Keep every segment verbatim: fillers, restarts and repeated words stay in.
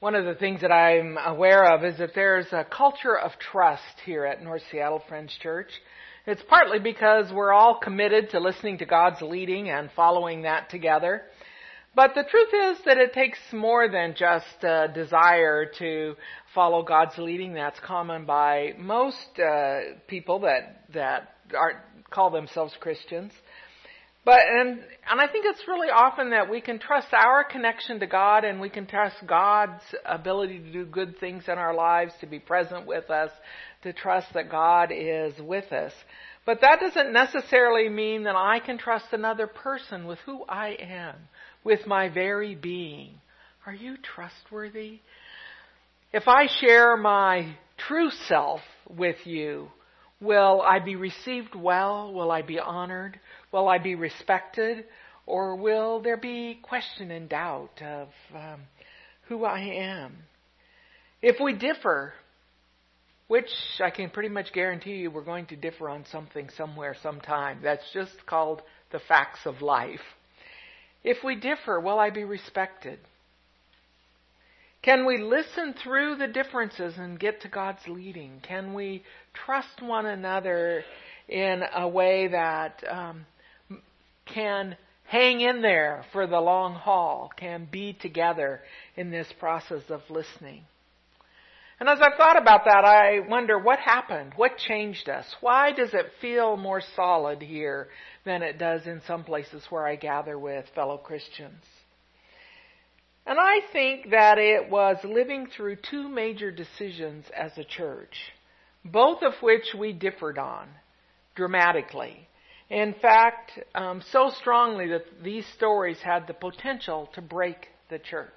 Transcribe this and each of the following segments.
One of the things that I'm aware of is that there's a culture of trust here at North Seattle Friends Church. It's partly because we're all committed to listening to God's leading and following that together. But the truth is that it takes more than just a desire to follow God's leading. That's common by most uh, people that that are call themselves Christians. But and and I think it's really often that we can trust our connection to God, and we can trust God's ability to do good things in our lives, to be present with us, to trust that God is with us. But that doesn't necessarily mean that I can trust another person with who I am, with my very being. Are you trustworthy? If I share my true self with you, will I be received well? Will I be honored? Will I be respected? Or will there be question and doubt of um, who I am? If we differ, which I can pretty much guarantee you we're going to differ on something somewhere sometime. That's just called the facts of life. If we differ, will I be respected? Can we listen through the differences and get to God's leading? Can we trust one another in a way that um, can hang in there for the long haul, can be together in this process of listening? And as I've thought about that, I wonder what happened? What changed us? Why does it feel more solid here than it does in some places where I gather with fellow Christians? And I think that it was living through two major decisions as a church, both of which we differed on dramatically. In fact, um, so strongly that these stories had the potential to break the church.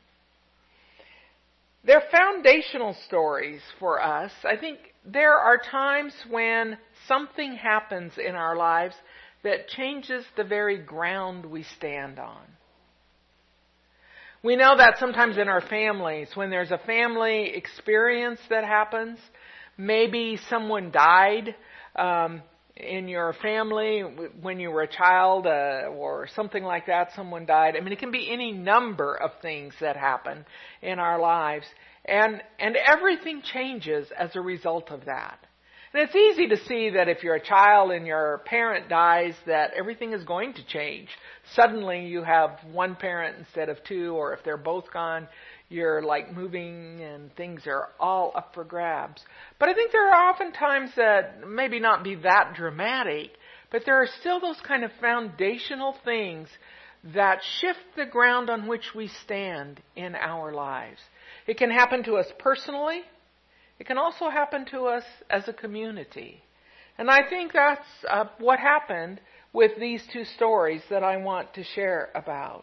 They're foundational stories for us. I think there are times when something happens in our lives that changes the very ground we stand on. We know that sometimes in our families, when there's a family experience that happens, maybe someone died um, in your family when you were a child uh, or something like that, someone died. I mean, it can be any number of things that happen in our lives. And, and everything changes as a result of that. And it's easy to see that if you're a child and your parent dies, that everything is going to change. Suddenly you have one parent instead of two, or if they're both gone, you're like moving and things are all up for grabs. But I think there are often times that maybe not be that dramatic, but there are still those kind of foundational things that shift the ground on which we stand in our lives. It can happen to us personally. It can also happen to us as a community. And I think that's uh, what happened with these two stories that I want to share about.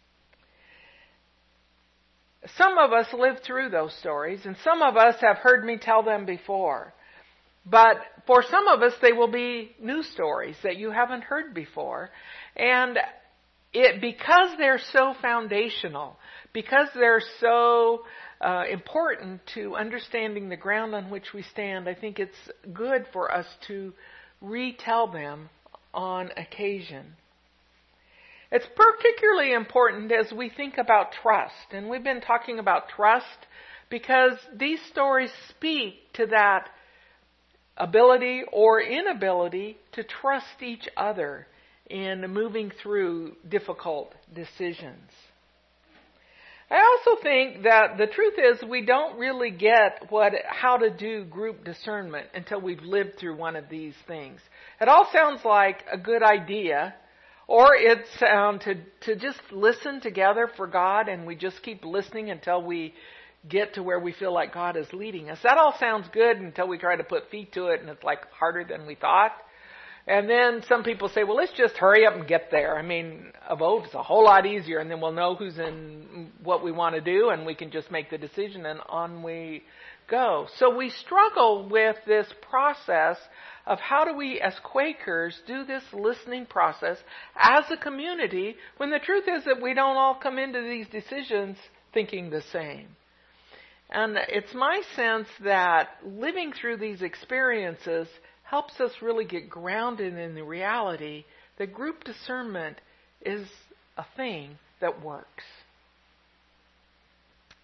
Some of us lived through those stories, and some of us have heard me tell them before. But for some of us, they will be new stories that you haven't heard before. And it because they're so foundational, because they're so uh, important to understanding the ground on which we stand, I think it's good for us to retell them on occasion. It's particularly important as we think about trust. And we've been talking about trust because these stories speak to that ability or inability to trust each other in moving through difficult decisions. I also think that the truth is we don't really get what how to do group discernment until we've lived through one of these things. It all sounds like a good idea, or it's um, to to just listen together for God, and we just keep listening until we get to where we feel like God is leading us. That all sounds good until we try to put feet to it, and it's like harder than we thought. And then some people say, well, let's just hurry up and get there. I mean, a vote is a whole lot easier, and then we'll know who's in what we want to do, and we can just make the decision, and on we go. So we struggle with this process of how do we, as Quakers, do this listening process as a community, when the truth is that we don't all come into these decisions thinking the same. And it's my sense that living through these experiences helps us really get grounded in the reality that group discernment is a thing that works.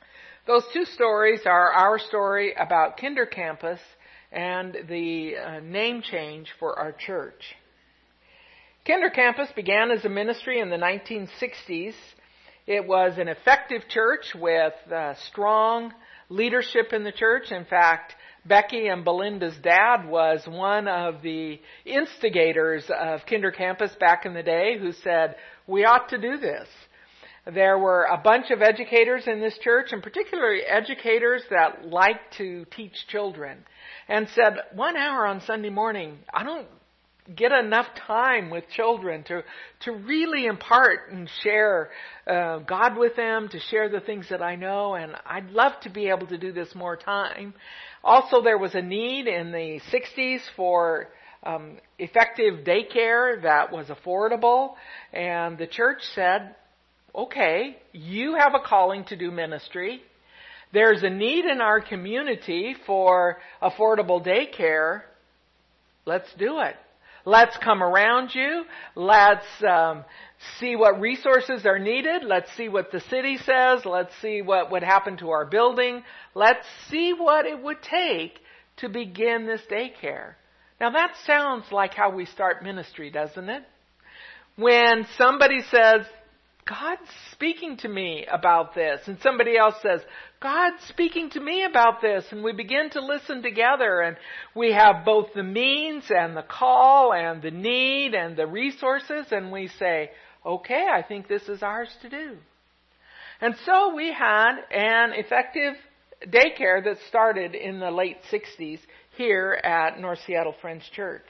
Those two stories are our story about Kinder Campus and the uh, name change for our church. Kinder Campus began as a ministry in the nineteen sixties. It was an effective church with uh, strong leadership in the church. In fact, Becky and Belinda's dad was one of the instigators of Kinder Campus back in the day who said, we ought to do this. There were a bunch of educators in this church, and particularly educators that like to teach children, and said, one hour on Sunday morning, I don't get enough time with children to to really impart and share uh, God with them, to share the things that I know, and I'd love to be able to do this more time. Also, there was a need in the sixties for um, effective daycare that was affordable, and the church said, okay, you have a calling to do ministry. There's a need in our community for affordable daycare. Let's do it. Let's come around you. Let's um, see what resources are needed. Let's see what the city says. Let's see what would happen to our building. Let's see what it would take to begin this daycare. Now that sounds like how we start ministry, doesn't it? When somebody says, God's speaking to me about this, and somebody else says, God's speaking to me about this, and we begin to listen together, and we have both the means and the call and the need and the resources, and we say, okay, I think this is ours to do. And so we had an effective daycare that started in the late sixties here at North Seattle Friends Church.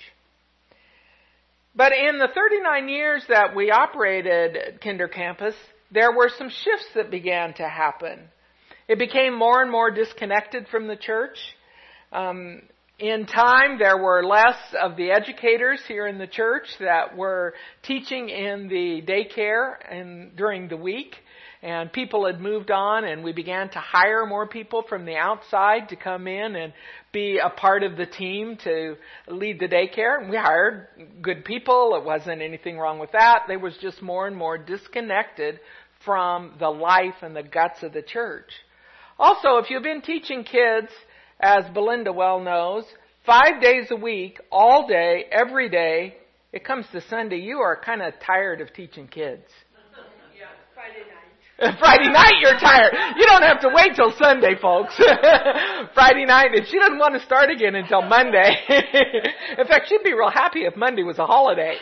But in the thirty-nine years that we operated Kinder Campus, there were some shifts that began to happen. It became more and more disconnected from the church. Um, in time, there were less of the educators here in the church that were teaching in the daycare and during the week. And people had moved on, and we began to hire more people from the outside to come in and be a part of the team to lead the daycare. And we hired good people. It wasn't anything wrong with that. They was just more and more disconnected from the life and the guts of the church. Also, if you've been teaching kids, as Belinda well knows, five days a week, all day, every day, it comes to Sunday, you are kind of tired of teaching kids. Yeah, Friday night. Friday night you're tired. You don't have to wait till Sunday, folks. Friday night, and she doesn't want to start again until Monday. In fact, she'd be real happy if Monday was a holiday.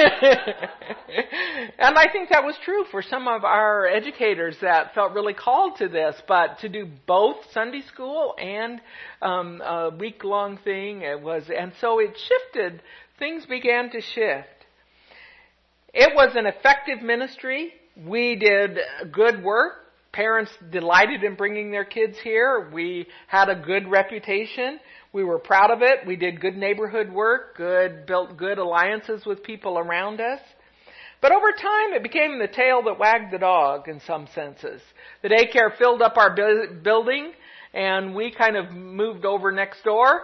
And I think that was true for some of our educators that felt really called to this, but to do both Sunday school and um, a week-long thing, it was, and so it shifted. Things began to shift. It was an effective ministry. We did good work. Parents delighted in bringing their kids here. We had a good reputation. We were proud of it. We did good neighborhood work, good, built good alliances with people around us. But over time, it became the tail that wagged the dog in some senses. The daycare filled up our bu- building, and we kind of moved over next door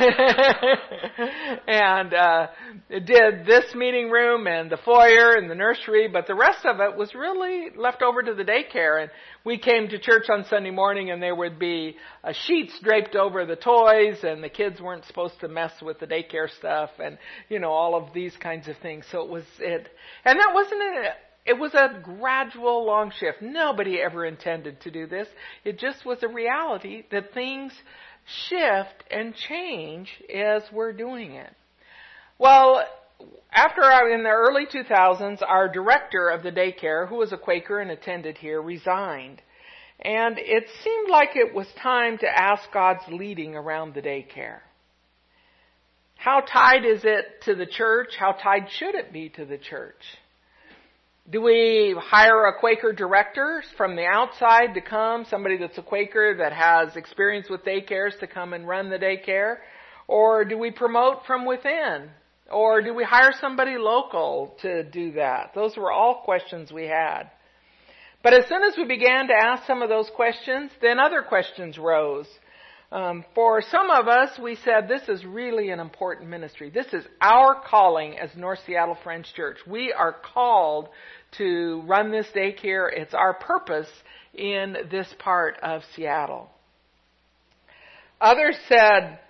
and uh, did this meeting room and the foyer and the nursery, but the rest of it was really left over to the daycare. And we came to church on Sunday morning, and there would be uh, sheets draped over the toys, and the kids weren't supposed to mess with the daycare stuff, and you know, all of these kinds of things. So it was it, and that wasn't it. It was a gradual, long shift. Nobody ever intended to do this. It just was a reality that things shift and change as we're doing it. Well, after our, in the early two thousands, our director of the daycare, who was a Quaker and attended here, resigned. And it seemed like it was time to ask God's leading around the daycare. How tied is it to the church? How tied should it be to the church? Do we hire a Quaker director from the outside to come, somebody that's a Quaker that has experience with daycares to come and run the daycare? Or do we promote from within? Or do we hire somebody local to do that? Those were all questions we had. But as soon as we began to ask some of those questions, then other questions rose. Um, for some of us, we said, this is really an important ministry. This is our calling as North Seattle Friends Church. We are called to run this daycare. It's our purpose in this part of Seattle. Others said,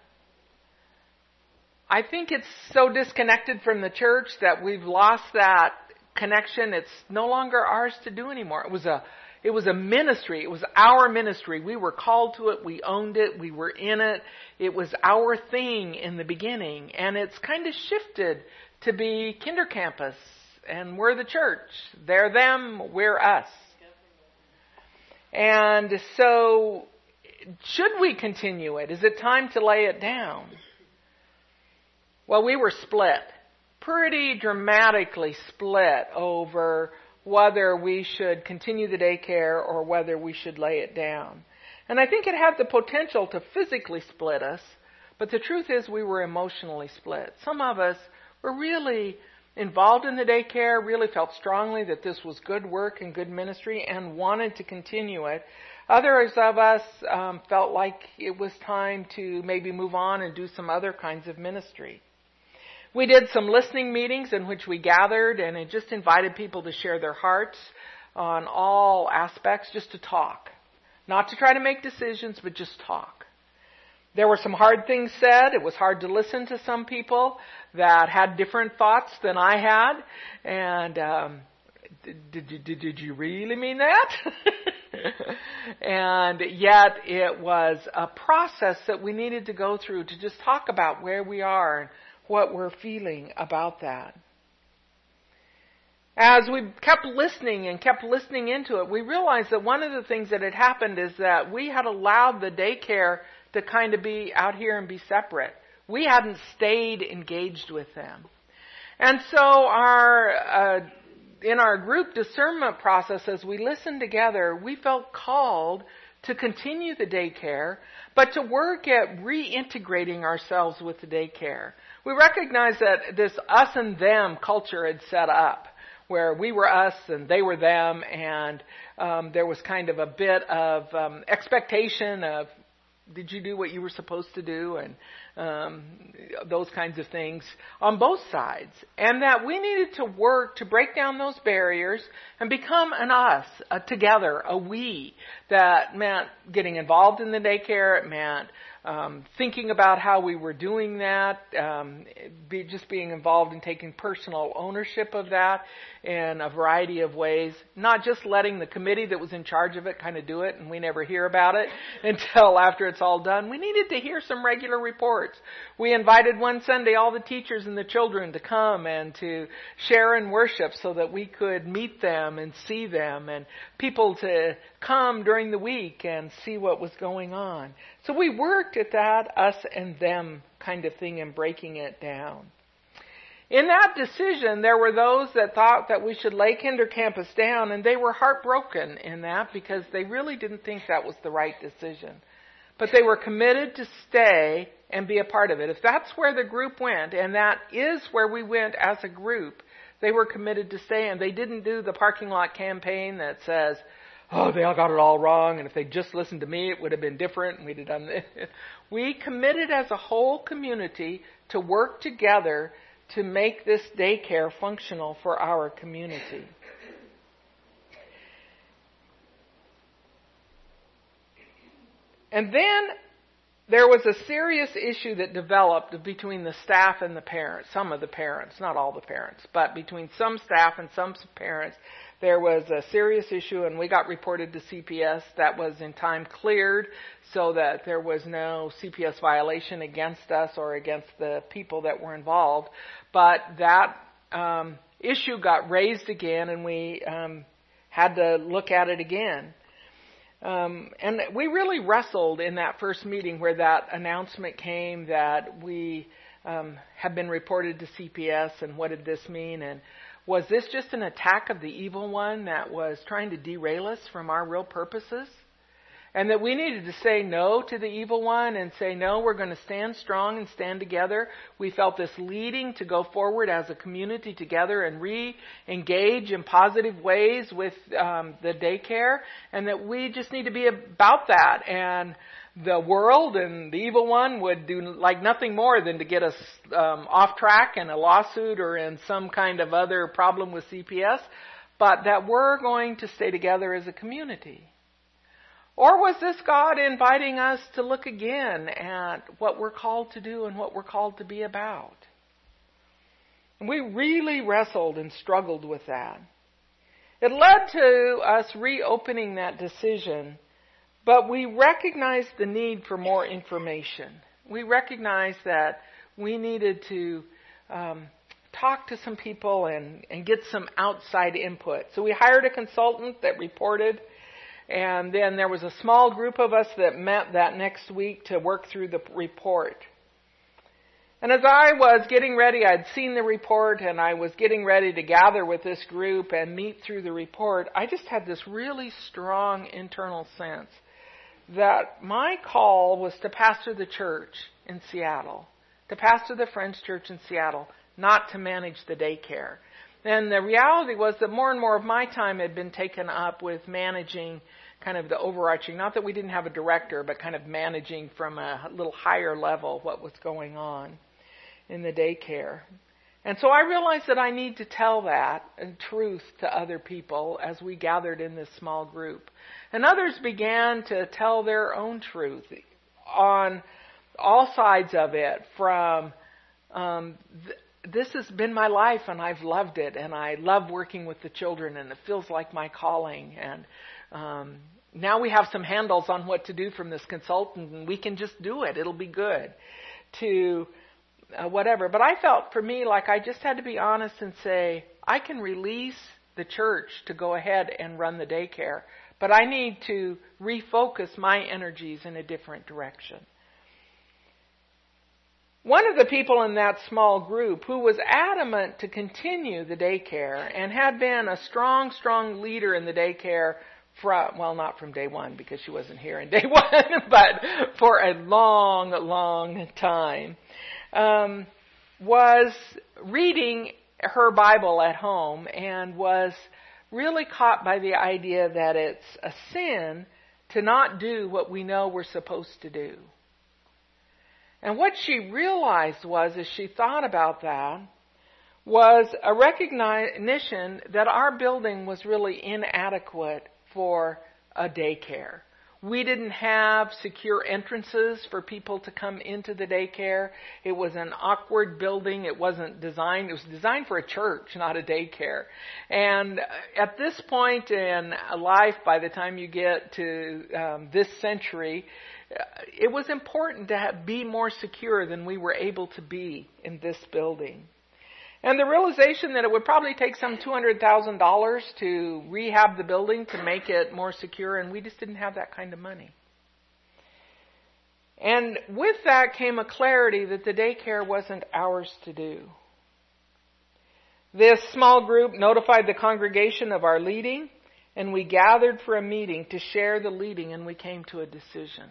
I think it's so disconnected from the church that we've lost that connection. It's no longer ours to do anymore. It was a It was a ministry. It was our ministry. We were called to it. We owned it. We were in it. It was our thing in the beginning. And it's kind of shifted to be Kinder Campus. And we're the church. They're them. We're us. And so, should we continue it? Is it time to lay it down? Well, we were split. Pretty dramatically split over whether we should continue the daycare or whether we should lay it down. And I think it had the potential to physically split us, but the truth is we were emotionally split. Some of us were really involved in the daycare, really felt strongly that this was good work and good ministry and wanted to continue it. Others of us um, felt like it was time to maybe move on and do some other kinds of ministry. We did some listening meetings in which we gathered and it just invited people to share their hearts on all aspects, just to talk. Not to try to make decisions, but just talk. There were some hard things said. It was hard to listen to some people that had different thoughts than I had. And um, did, did, did, did you really mean that? And yet it was a process that we needed to go through to just talk about where we are and what we're feeling about that. As we kept listening and kept listening into it, we realized that one of the things that had happened is that we had allowed the daycare to kind of be out here and be separate. We hadn't stayed engaged with them. And so our, uh, in our group discernment process, as we listened together, we felt called to continue the daycare, but to work at reintegrating ourselves with the daycare. We recognized that this us and them culture had set up, where we were us and they were them, and um, there was kind of a bit of um, expectation of, did you do what you were supposed to do, and um, those kinds of things on both sides. And that we needed to work to break down those barriers and become an us, a together, a we. That meant getting involved in the daycare. It meant um, thinking about how we were doing that, um, be, just being involved in taking personal ownership of that in a variety of ways. Not just letting the committee that was in charge of it kind of do it and we never hear about it until after it's all done. We needed to hear some regular reports. We invited one Sunday all the teachers and the children to come and to share and worship so that we could meet them and see them, and people to come during the week and see what was going on. So we worked at that us and them kind of thing and breaking it down. In that decision, there were those that thought that we should lay Kinder Campus down, and they were heartbroken in that because they really didn't think that was the right decision. But they were committed to stay and be a part of it. If that's where the group went, and that is where we went as a group, they were committed to stay, and they didn't do the parking lot campaign that says, oh, they all got it all wrong, and if they'd just listened to me, it would have been different, and we'd have done this. We committed as a whole community to work together to make this daycare functional for our community. And then there was a serious issue that developed between the staff and the parents, some of the parents, not all the parents, but between some staff and some parents, there was a serious issue, and we got reported to C P S. That was in time cleared so that there was no C P S violation against us or against the people that were involved. But that um, issue got raised again, and we um, had to look at it again. Um, and we really wrestled in that first meeting where that announcement came that we um, had been reported to C P S, and what did this mean? And was this just an attack of the evil one that was trying to derail us from our real purposes? And that we needed to say no to the evil one and say, no, we're going to stand strong and stand together. We felt this leading to go forward as a community together and re-engage in positive ways with um, the daycare, and that we just need to be about that. And the world and the evil one would do like nothing more than to get us um, off track in a lawsuit or in some kind of other problem with C P S. but that we're going to stay together as a community? Or was this God inviting us to look again at what we're called to do and what we're called to be about? And we really wrestled and struggled with that. It led to us reopening that decision, but we recognized the need for more information. We recognized that we needed to um, talk to some people and, and get some outside input. So we hired a consultant that reported, and then there was a small group of us that met that next week to work through the report. And as I was getting ready, I'd seen the report and I was getting ready to gather with this group and meet through the report, I just had this really strong internal sense that my call was to pastor the church in Seattle, to pastor the Friends Church in Seattle, not to manage the daycare. And the reality was that more and more of my time had been taken up with managing kind of the overarching, not that we didn't have a director, but kind of managing from a little higher level what was going on in the daycare. And so I realized that I need to tell that truth to other people as we gathered in this small group. And others began to tell their own truth on all sides of it, from um, th- this has been my life and I've loved it, and I love working with the children and it feels like my calling, and um, now we have some handles on what to do from this consultant and we can just do it, it'll be good, to Uh, whatever. But I felt for me like I just had to be honest and say, I can release the church to go ahead and run the daycare, but I need to refocus my energies in a different direction. One of the people in that small group who was adamant to continue the daycare and had been a strong, strong leader in the daycare from, well, not from day one because she wasn't here in day one, but for a long, long time, Um, was reading her Bible at home and was really caught by the idea that it's a sin to not do what we know we're supposed to do. And what she realized was, as she thought about that, was a recognition that our building was really inadequate for a daycare. We didn't have secure entrances for people to come into the daycare. It was an awkward building. It wasn't designed. It was designed for a church, not a daycare. And at this point in life, by the time you get to um, this century, it was important to have, be more secure than we were able to be in this building. And the realization that it would probably take some two hundred thousand dollars to rehab the building to make it more secure, and we just didn't have that kind of money. And with that came a clarity that the daycare wasn't ours to do. This small group notified the congregation of our leading, and we gathered for a meeting to share the leading, and we came to a decision.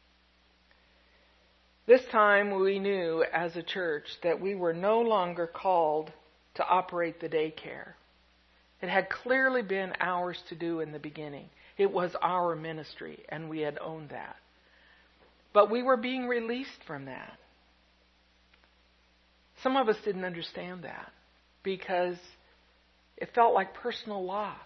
This time we knew as a church that we were no longer called to operate the daycare. It had clearly been ours to do in the beginning. It was our ministry, and we had owned that. But we were being released from that. Some of us didn't understand that because it felt like personal loss.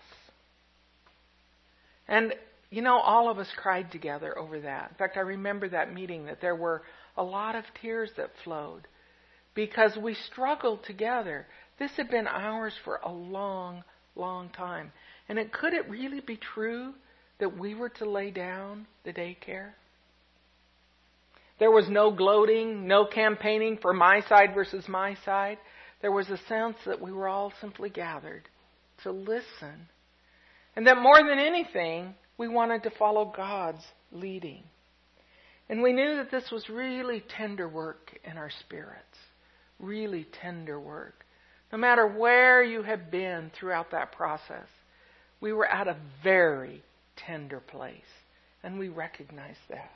And, you know, all of us cried together over that. In fact, I remember that meeting that there were a lot of tears that flowed because we struggled together. This had been ours for a long, long time. And it, could it really be true that we were to lay down the daycare? There was no gloating, no campaigning for my side versus my side. There was a sense that we were all simply gathered to listen. And that more than anything, we wanted to follow God's leading. And we knew that this was really tender work in our spirits. Really tender work. No matter where you have been throughout that process, we were at a very tender place. And we recognized that.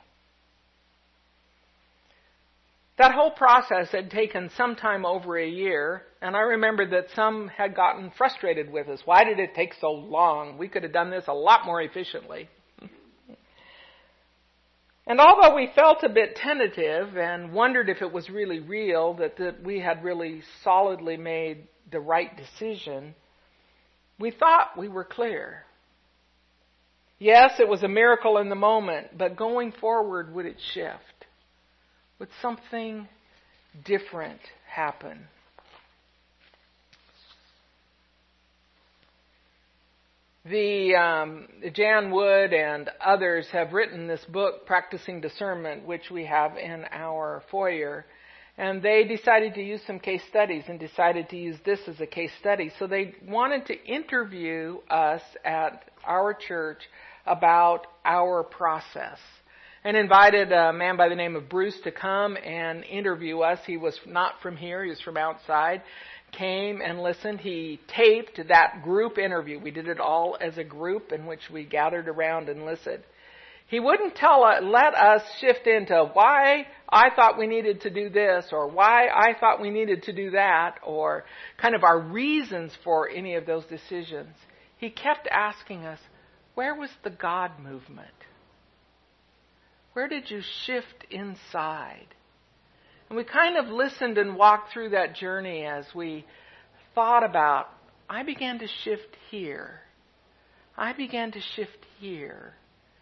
That whole process had taken some time over a year, and I remember that some had gotten frustrated with us. Why did it take so long? We could have done this a lot more efficiently. And although we felt a bit tentative and wondered if it was really real, that, that we had really solidly made the right decision, We thought we were clear. Yes, it was a miracle in the moment, but going forward, would it shift? Would something different happen? The um, Jan Wood and others have written this book, Practicing Discernment, which we have in our foyer. And they decided to use some case studies and decided to use this as a case study. So they wanted to interview us at our church about our process and invited a man by the name of Bruce to come and interview us. He was not from here. He was from outside. Came and listened. He taped that group interview. We did it all as a group in which we gathered around and listened. He wouldn't tell us, let us shift into why I thought we needed to do this or why I thought we needed to do that or kind of our reasons for any of those decisions. He kept asking us, where was the God movement? Where did you shift inside? And we kind of listened and walked through that journey as we thought about, I began to shift here. I began to shift here.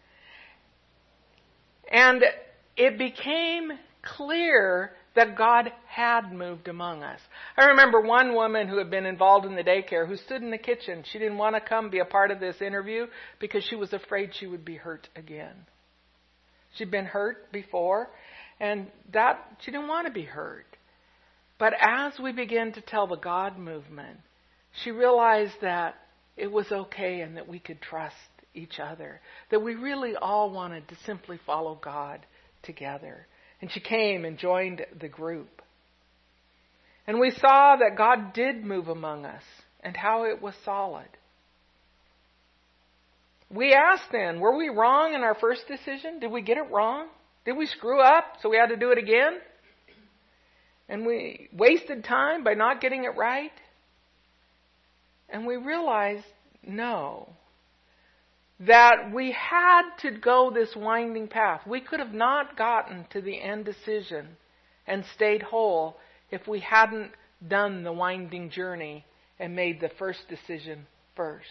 And it became clear that God had moved among us. I remember one woman who had been involved in the daycare who stood in the kitchen. She didn't want to come be a part of this interview because she was afraid she would be hurt again. She'd been hurt before, and that she didn't want to be hurt. But as we began to tell the God movement, she realized that it was okay and that we could trust each other, that we really all wanted to simply follow God together. And she came and joined the group. And we saw that God did move among us and how it was solid. We asked then, were we wrong in our first decision? Did we get it wrong? Did we screw up so we had to do it again? And we wasted time by not getting it right? And we realized, no. That we had to go this winding path. We could have not gotten to the end decision and stayed whole if we hadn't done the winding journey and made the first decision first.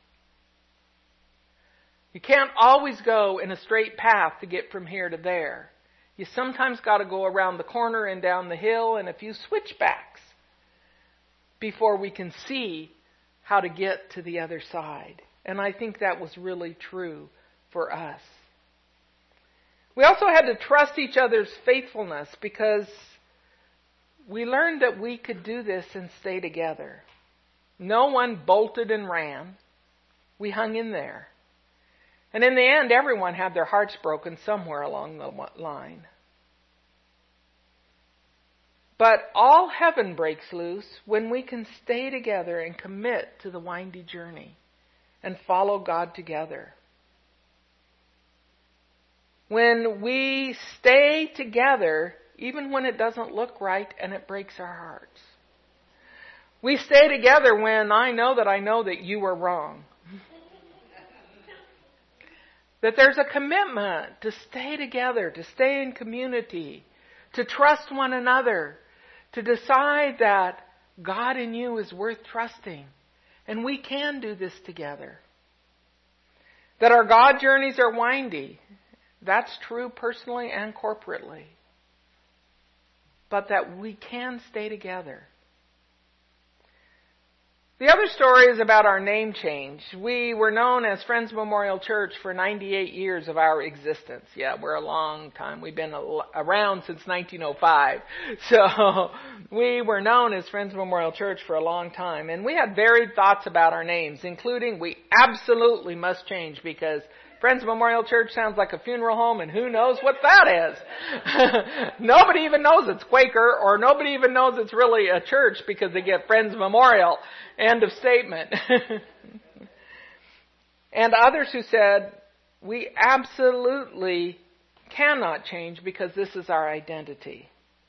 You can't always go in a straight path to get from here to there. You sometimes got to go around the corner and down the hill and a few switchbacks before we can see how to get to the other side. And I think that was really true for us. We also had to trust each other's faithfulness because we learned that we could do this and stay together. No one bolted and ran. We hung in there. And in the end, everyone had their hearts broken somewhere along the line. But all heaven breaks loose when we can stay together and commit to the windy journey and follow God together. When we stay together, even when it doesn't look right and it breaks our hearts. We stay together when I know that I know that you are wrong. That there's a commitment to stay together, to stay in community, to trust one another, to decide that God in you is worth trusting. And we can do this together. That our God journeys are windy. That's true personally and corporately. But that we can stay together. The other story is about our name change. We were known as Friends Memorial Church for ninety-eight years of our existence. Yeah, we're a long time. We've been around since nineteen oh five. So we were known as Friends Memorial Church for a long time. And we had varied thoughts about our names, including we absolutely must change because Friends Memorial Church sounds like a funeral home, and who knows what that is. Nobody even knows it's Quaker, or nobody even knows it's really a church because they get Friends Memorial. End of statement. And others who said, we absolutely cannot change because this is our identity.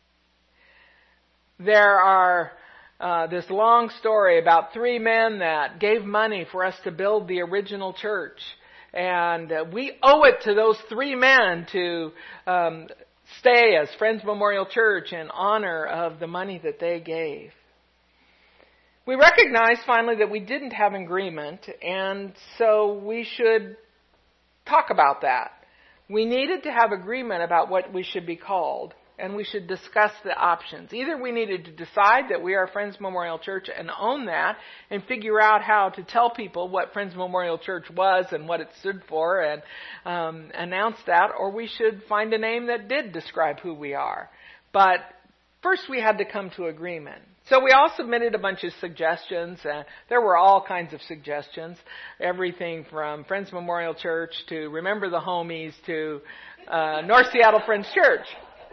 There are uh, this long story about three men that gave money for us to build the original church. And uh, we owe it to those three men to um, stay as Friends Memorial Church in honor of the money that they gave. we recognized finally that we didn't have agreement, and so we should talk about that. We needed to have agreement about what we should be called, and we should discuss the options. Either we needed to decide that we are Friends Memorial Church and own that and figure out how to tell people what Friends Memorial Church was and what it stood for and um, announce that, or we should find a name that did describe who we are. But first we had to come to agreement. So we all submitted a bunch of suggestions. Uh, there were all kinds of suggestions. Everything from Friends Memorial Church to Remember the Homies to uh, North Seattle Friends Church.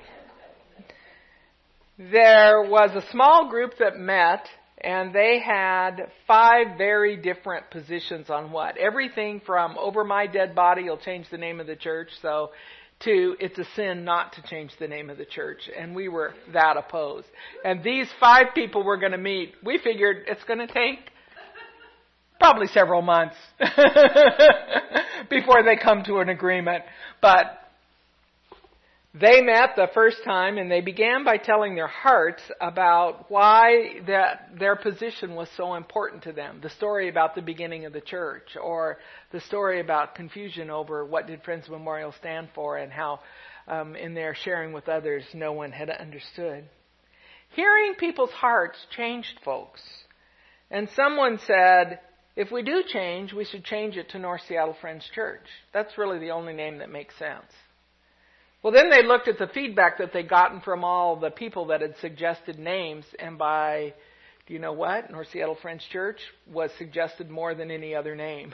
There was a small group that met, and they had five very different positions on what. Everything from over my dead body, you'll change the name of the church, so to it's a sin not to change the name of the church. And we were that opposed. And these five people were going to meet. We figured it's going to take probably several months before they come to an agreement. But they met the first time, and they began by telling their hearts about why that their position was so important to them. The story about the beginning of the church, or the story about confusion over what did Friends Memorial stand for, and how um, in their sharing with others no one had understood. Hearing people's hearts changed folks. And someone said, if we do change, we should change it to North Seattle Friends Church. That's really the only name that makes sense. Well, then they looked at the feedback that they'd gotten from all the people that had suggested names, and by, do you know what? North Seattle Friends Church was suggested more than any other name.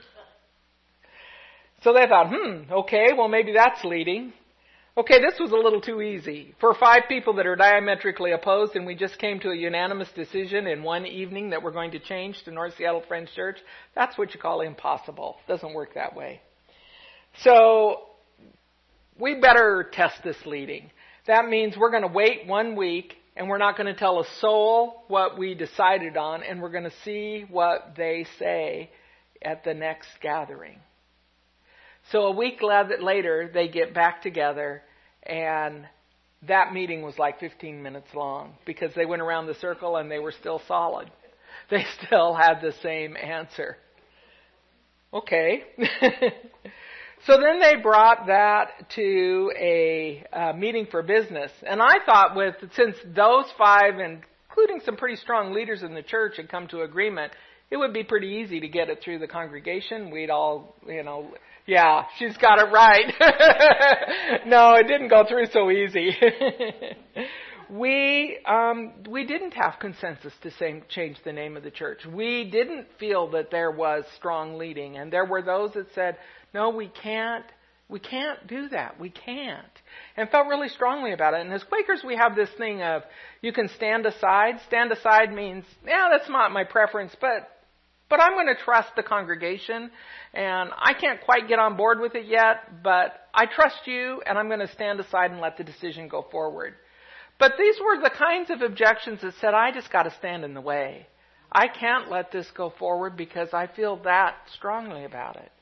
So they thought, hmm, okay, well maybe that's leading. Okay, this was a little too easy. For five people that are diametrically opposed, and we just came to a unanimous decision in one evening that we're going to change to North Seattle Friends Church, that's what you call impossible. It doesn't work that way. So we better test this leading. That means we're going to wait one week, and we're not going to tell a soul what we decided on, and we're going to see what they say at the next gathering. So a week later, they get back together, and that meeting was like fifteen minutes long because they went around the circle and they were still solid. They still had the same answer. Okay. So then they brought that to a uh, meeting for business. And I thought with, since those five, including some pretty strong leaders in the church, had come to agreement, it would be pretty easy to get it through the congregation. We'd all, you know, yeah, she's got it right. No, it didn't go through so easy. We um, we didn't have consensus to say, change the name of the church. We didn't feel that there was strong leading. And there were those that said, no, we can't, we can't do that. We can't. And felt really strongly about it. And as Quakers, we have this thing of, you can stand aside. Stand aside means, yeah, that's not my preference, but but I'm going to trust the congregation. And I can't quite get on board with it yet, but I trust you, and I'm going to stand aside and let the decision go forward. But these were the kinds of objections that said, I just got to stand in the way. I can't let this go forward because I feel that strongly about it.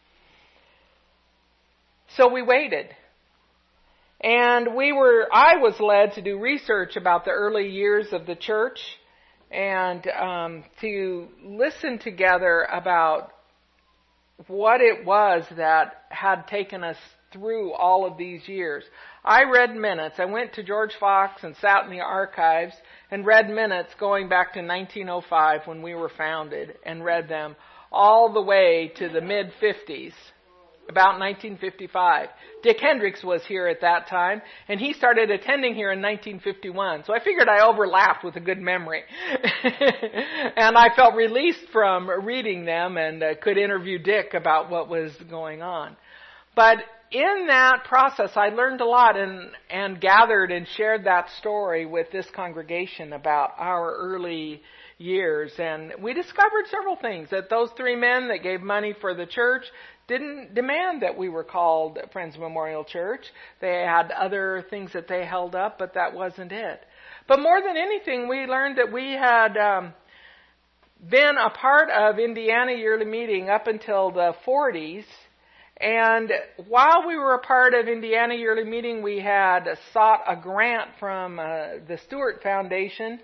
So we waited. And we were, I was led to do research about the early years of the church and um, to listen together about what it was that had taken us through all of these years. I read minutes. I went to George Fox and sat in the archives and read minutes going back to nineteen oh five when we were founded, and read them all the way to the mid-fifties, about nineteen fifty-five. Dick Hendricks was here at that time, and he started attending here in nineteen fifty-one. So I figured I overlapped with a good memory. And I felt released from reading them and uh, could interview Dick about what was going on. But in that process, I learned a lot and, and gathered and shared that story with this congregation about our early years. And we discovered several things. That those three men that gave money for the church didn't demand that we were called Friends Memorial Church. They had other things that they held up, but that wasn't it. But more than anything, we learned that we had um, been a part of Indiana Yearly Meeting up until the forties. And while we were a part of Indiana Yearly Meeting, we had sought a grant from uh, the Stewart Foundation,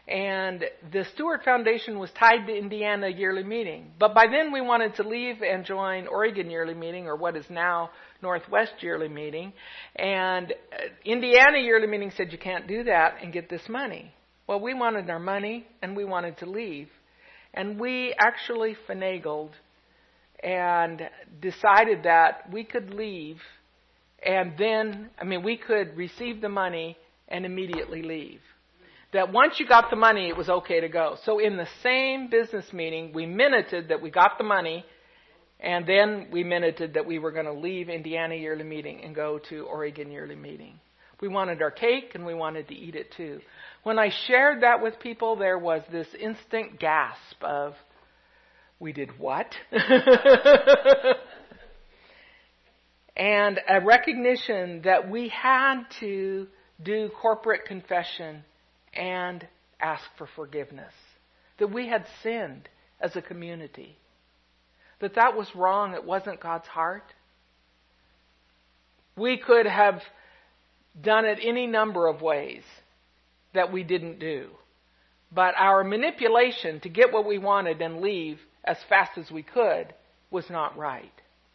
And the Stewart Foundation was tied to Indiana Yearly Meeting. But by then we wanted to leave and join Oregon Yearly Meeting, or what is now Northwest Yearly Meeting. And Indiana Yearly Meeting said you can't do that and get this money. Well, we wanted our money and we wanted to leave. And we actually finagled and decided that we could leave and then, I mean, we could receive the money and immediately leave. That once you got the money, it was okay to go. So in the same business meeting, we minuted that we got the money, and then we minuted that we were going to leave Indiana Yearly Meeting and go to Oregon Yearly Meeting. We wanted our cake, and we wanted to eat it too. When I shared that with people, there was this instant gasp of, we did what? And a recognition that we had to do corporate confession and ask for forgiveness. That we had sinned as a community. That that was wrong. It wasn't God's heart. We could have done it any number of ways that we didn't do. But our manipulation to get what we wanted and leave as fast as we could was not right.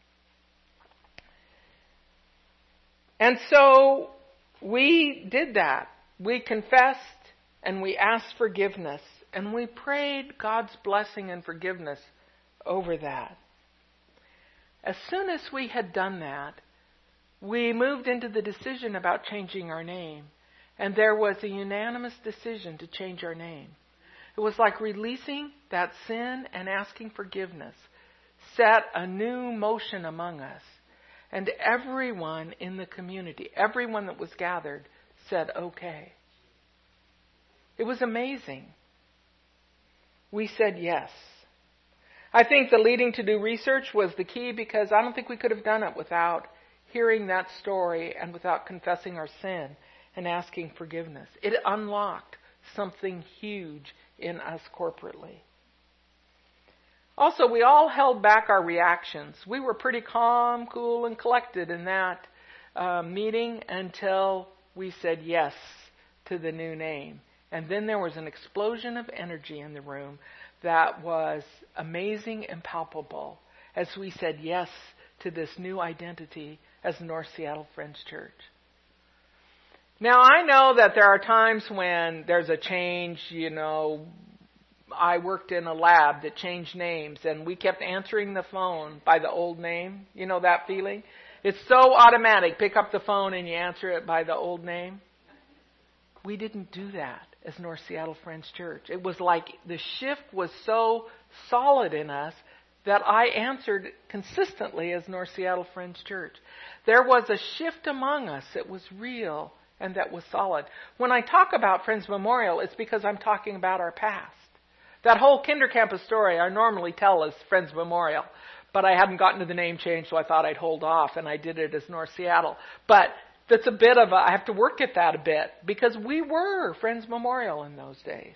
And so we did that. We confessed and we asked forgiveness. And we prayed God's blessing and forgiveness over that. As soon as we had done that, we moved into the decision about changing our name. And there was a unanimous decision to change our name. It was like releasing that sin and asking forgiveness set a new motion among us. And everyone in the community, everyone that was gathered, said, okay. It was amazing. We said yes. I think the leading to do research was the key, because I don't think we could have done it without hearing that story and without confessing our sin and asking forgiveness. It unlocked something huge in us corporately. Also, we all held back our reactions. We were pretty calm, cool, and collected in that uh, meeting until we said yes to the new name. And then there was an explosion of energy in the room that was amazing and palpable as we said yes to this new identity as North Seattle Friends Church. Now, I know that there are times when there's a change. You know, I worked in a lab that changed names, and we kept answering the phone by the old name. You know that feeling? It's so automatic. Pick up the phone and you answer it by the old name. We didn't do that as North Seattle Friends Church. It was like the shift was so solid in us that I answered consistently as North Seattle Friends Church. There was a shift among us that was real and that was solid. When I talk about Friends Memorial, it's because I'm talking about our past. That whole Kinder Campus story I normally tell as Friends Memorial, but I hadn't gotten to the name change, so I thought I'd hold off, and I did it as North Seattle. But that's a bit of a, I have to work at that a bit, because we were Friends Memorial in those days.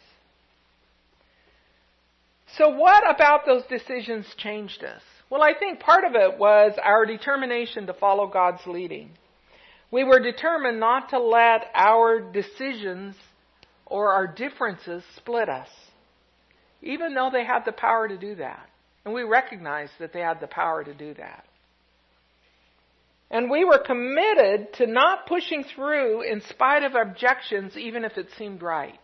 So what about those decisions changed us? Well, I think part of it was our determination to follow God's leading. We were determined not to let our decisions or our differences split us, even though they had the power to do that. And we recognized that they had the power to do that. And we were committed to not pushing through in spite of objections, even if it seemed right.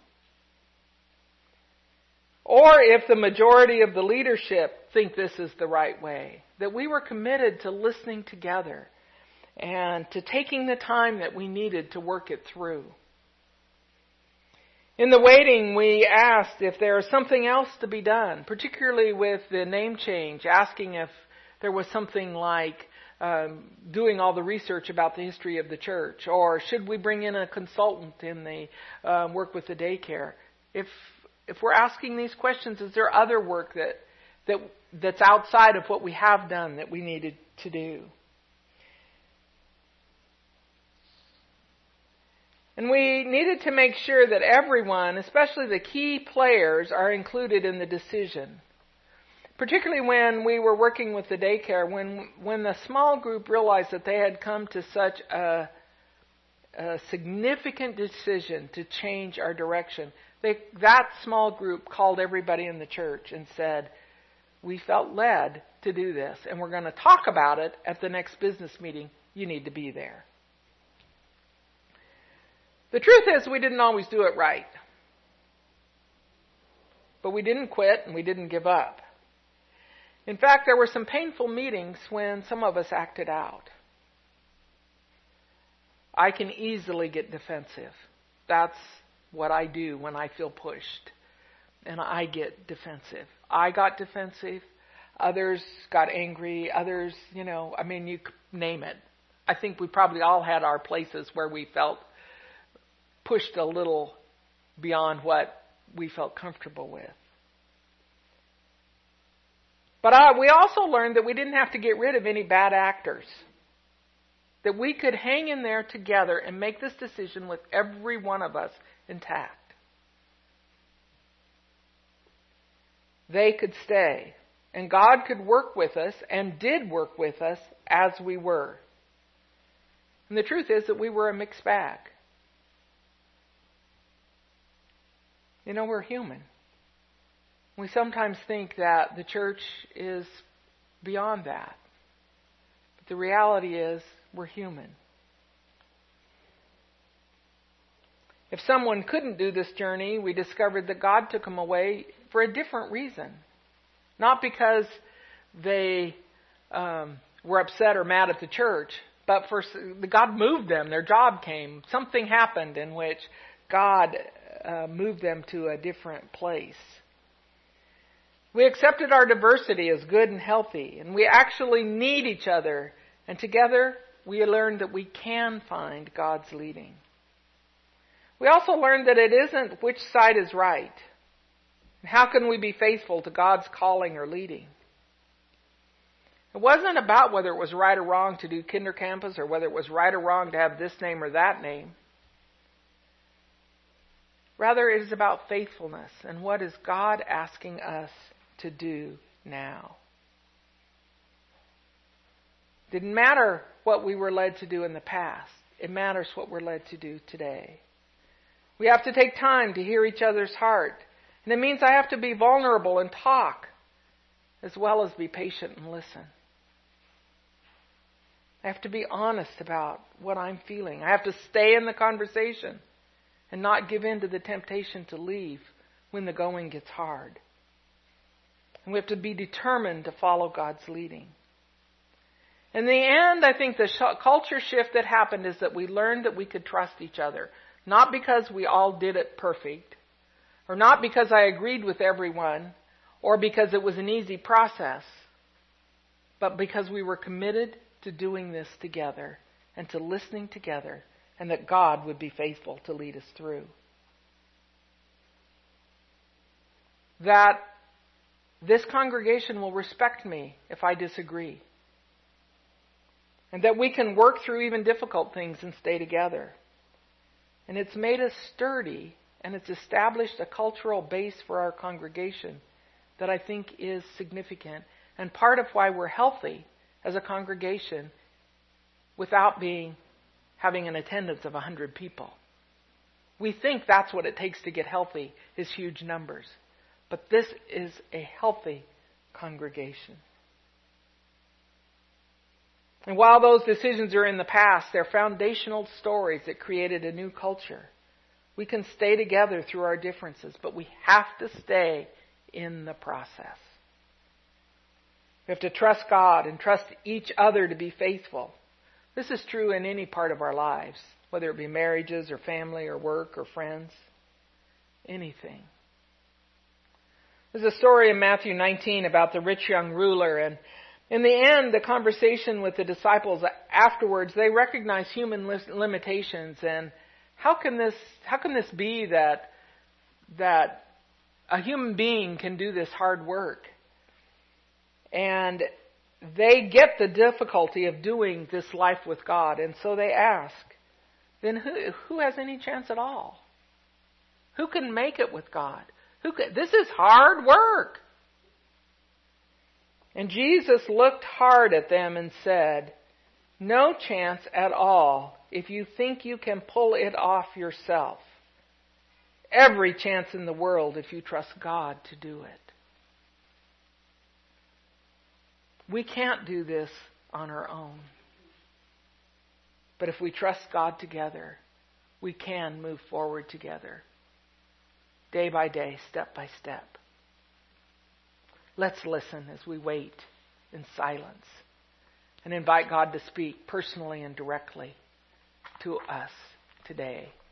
Or if the majority of the leadership think this is the right way. That we were committed to listening together and to taking the time that we needed to work it through. In the waiting, we asked if there was something else to be done, particularly with the name change, asking if there was something like um, doing all the research about the history of the church, or should we bring in a consultant in the uh, work with the daycare. If if we're asking these questions, is there other work that that that's outside of what we have done that we needed to do? And we needed to make sure that everyone, especially the key players, are included in the decision. Particularly when we were working with the daycare, when when the small group realized that they had come to such a, a significant decision to change our direction, They, that small group called everybody in the church and said, we felt led to do this, and we're going to talk about it at the next business meeting. You need to be there. The truth is, we didn't always do it right. But we didn't quit and we didn't give up. In fact, there were some painful meetings when some of us acted out. I can easily get defensive. That's what I do when I feel pushed. And I get defensive. I got defensive. Others got angry. Others, you know, I mean, you name it. I think we probably all had our places where we felt pushed a little beyond what we felt comfortable with. But uh, we also learned that we didn't have to get rid of any bad actors. That we could hang in there together and make this decision with every one of us intact. They could stay. And God could work with us and did work with us as we were. And the truth is that we were a mixed bag. You know, we're human. We sometimes think that the church is beyond that. But the reality is, we're human. If someone couldn't do this journey, we discovered that God took them away for a different reason. Not because they um, were upset or mad at the church, but for God moved them. Their job came. Something happened in which God uh, moved them to a different place. We accepted our diversity as good and healthy, and we actually need each other. And together, we learned that we can find God's leading. We also learned that it isn't which side is right. And how can we be faithful to God's calling or leading? It wasn't about whether it was right or wrong to do Kinder Campus or whether it was right or wrong to have this name or that name. Rather, it is about faithfulness and what is God asking us to do now. It didn't matter what we were led to do in the past. It matters what we're led to do today. We have to take time to hear each other's heart. And it means I have to be vulnerable and talk, as well as be patient and listen. I have to be honest about what I'm feeling. I have to stay in the conversation and not give in to the temptation to leave when the going gets hard. And we have to be determined to follow God's leading. In the end, I think the sh- culture shift that happened is that we learned that we could trust each other. Not because we all did it perfect, or not because I agreed with everyone, or because it was an easy process, but because we were committed to doing this together and to listening together, and that God would be faithful to lead us through. That this congregation will respect me if I disagree. And that we can work through even difficult things and stay together. And it's made us sturdy, and it's established a cultural base for our congregation that I think is significant, and part of why we're healthy as a congregation without being having an attendance of one hundred people. We think that's what it takes to get healthy, is huge numbers. But this is a healthy congregation. And while those decisions are in the past, they're foundational stories that created a new culture. We can stay together through our differences, but we have to stay in the process. We have to trust God and trust each other to be faithful. This is true in any part of our lives, whether it be marriages or family or work or friends, anything. There's a story in Matthew nineteen about the rich young ruler, and in the end, the conversation with the disciples afterwards, they recognize human limitations, and how can this how can this be that that a human being can do this hard work? And they get the difficulty of doing this life with God, and so they ask, then who who has any chance at all? Who can make it with God? Who can, this is hard work. And Jesus looked hard at them and said, no chance at all if you think you can pull it off yourself. every chance in the world if you trust God to do it. We can't do this on our own. But if we trust God together, we can move forward together. Day by day, step by step. Let's listen as we wait in silence and invite God to speak personally and directly to us today.